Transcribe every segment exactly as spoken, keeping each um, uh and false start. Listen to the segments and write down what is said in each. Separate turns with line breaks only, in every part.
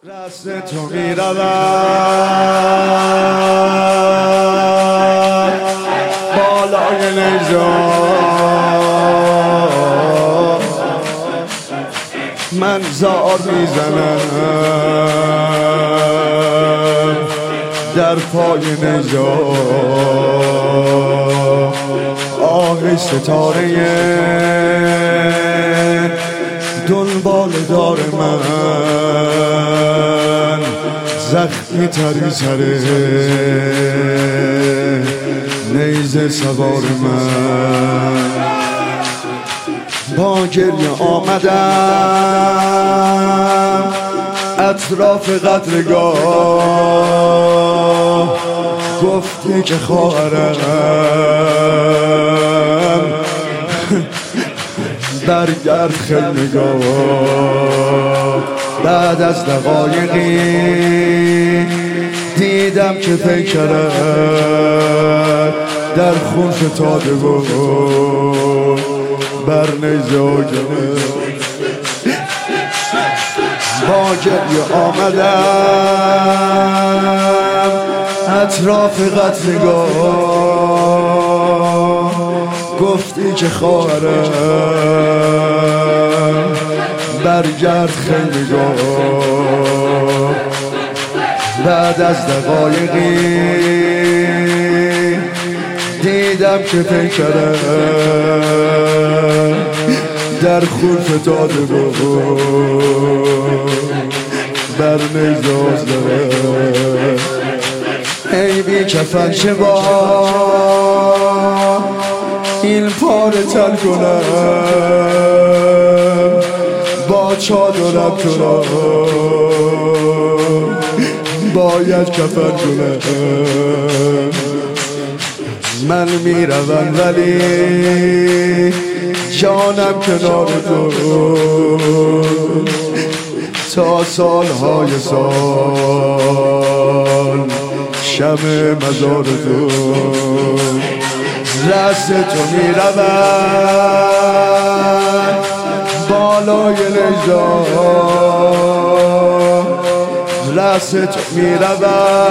رست تو می رود بالای نژاد، من زار میزنم در پای نژاد. آه ستاره دنبال دار من، زخمی تری سره نیزه سوار من. با گریه آمدم اطراف قدرگاه، گفتی که خواهرم برگرد خیمگاه. بعد از دقایقی دیدم که پیکرت در خون فتاده بود بر نیزه آگنه. با گریه آمدم اطراف قتلگاه، گفتی که خواهرم برگرد خیمگاه. بعد از دقایقی دیدم که پیکرم در خون فتاده بود بر نیزه آزده. ای بی کفن چه با این پاره تل کنم، با چادرم تو را باید کفن کنم. من میروم ولی جانم کنار تو تا سالهای سال شمع مزار تو. رست تو میرود بالای نژاد، رست تو میرود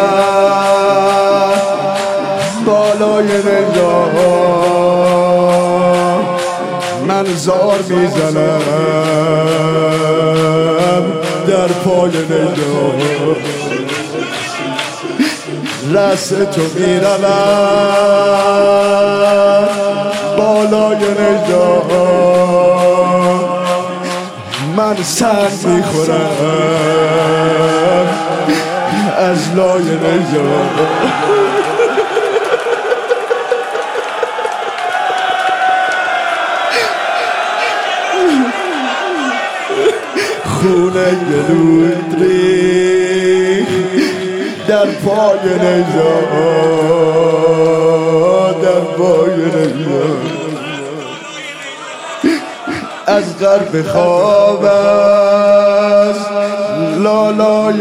بالای نژاد. من زار میزنم در پای نژاد. رست تو میرود بالای نژاد. من سنگ میخورم از لای نژاد. خونه گلوت ریخ در پای نژاد، در پای نژاد. از غرب خواب است لالای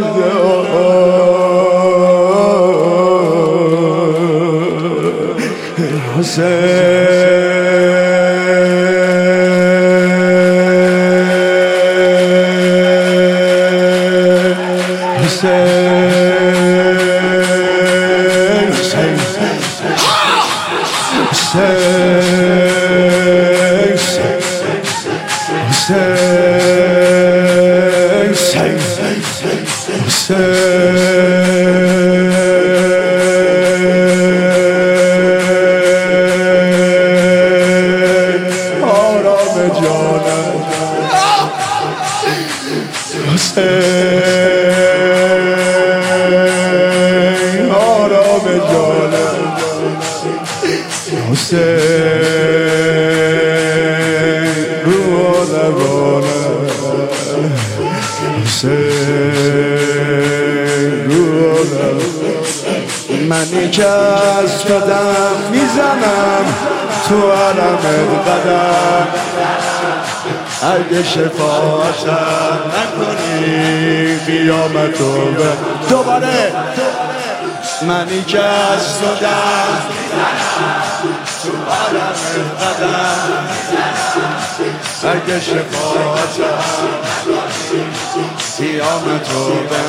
نژاد. حسین آرام جانم حسین، آرام جانم حسین، روح و روانم حسین، روح و روانم. منی که از قدم میزنم تو علمت قدم، اگه شفاعتم نکنی قیامتو به دوباره. منی که از قدم تو علمت قدم، اگه شفاعتم قیام تو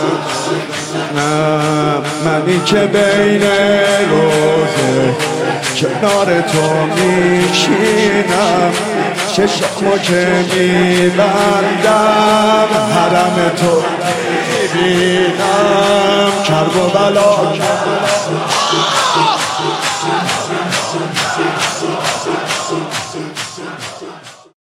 بنم منی که بین روزه کنار تو میشینم چشمو که میبندم حرم تو میبینم کرب و بلا